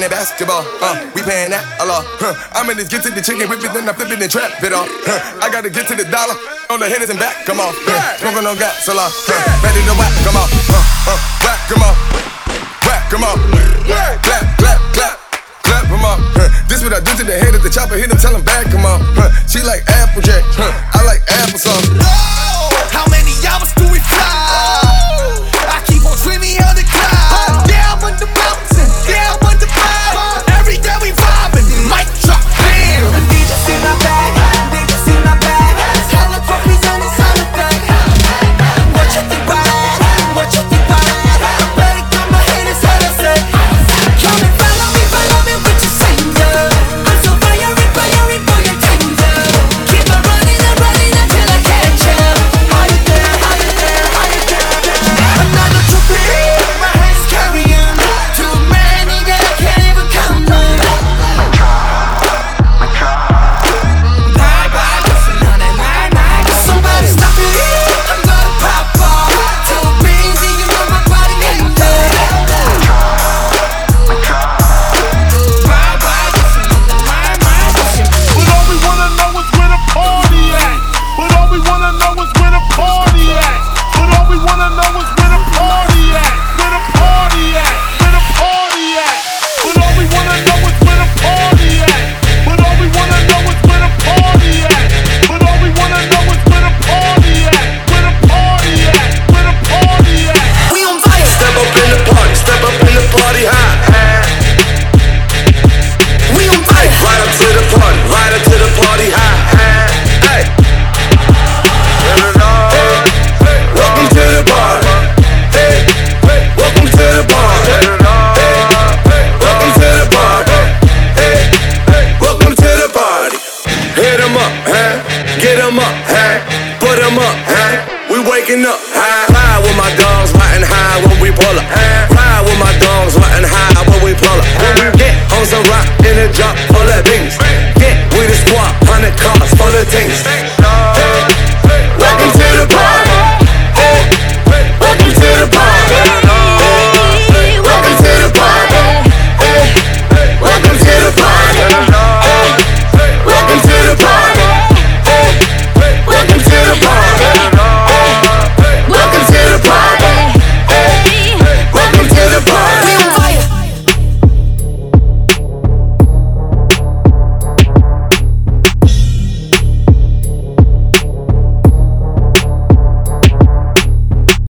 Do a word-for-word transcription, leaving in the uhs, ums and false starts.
that basketball. Uh, we paying that a lot. Huh. I'm in this get to the chicken, whip it, then I flip it and trap it off. Huh. I gotta get to the dollar on the hitters and back, come on. Huh. Smoking on gas a lot. Huh. Ready to whack, come on. Uh, uh, whack, come on. Whack, come on. Clap, clap, clap. Clap, come on. Huh. This what I do to the head of the chopper, hit him, tell him back, come on. Huh. She like Applejack, huh. I like applesauce. How many hours do we fly? I keep on dreaming of the cloud. Down on the mountain, down on the cloud. Every day we vibing, mic drop, bam. They just see my bag, they just see my bag. Hella trophies on this holiday. What you think about it? What you think about it? I better cut my head as hell as it. Come and follow me, follow me with your finger. I'm so fiery, fiery for your tender. Keep on running and running until I catch ya. Are you there? Are you there? Are you there? Another trophy, my hands carrying. Too many that I can't even count them. Bye bye, listen on that night night. Somebody stop me, I'm gonna pop off. Too busy, you know my body ain't dead. Bye bye, listen on that night night. But all we wanna know is where the party at. But all we wanna know is where the party at. But all we wanna know is where the party at. Where the party at. Where the party at. But all we wanna know is where the party at. But all we wanna know is where the party at. But all we wanna know is where the party at. Where the party at. Where the party at. We on fire. Step up in the party, step up in the party high. We on fire. Right up to the party, right up to the party high. Hey. Welcome to the party. Hey. Welcome to the party. Hey. Welcome to the party. Hey. Welcome to the party. Hit 'em up, huh? Get 'em up, huh? Put 'em up, huh? We waking up, high. Ride with my dogs, riding high when we pull up. Ride with my dogs, riding high when we pull up. When we get on some rock in a drop full of beans. Get with the squad, hundred cars full of things.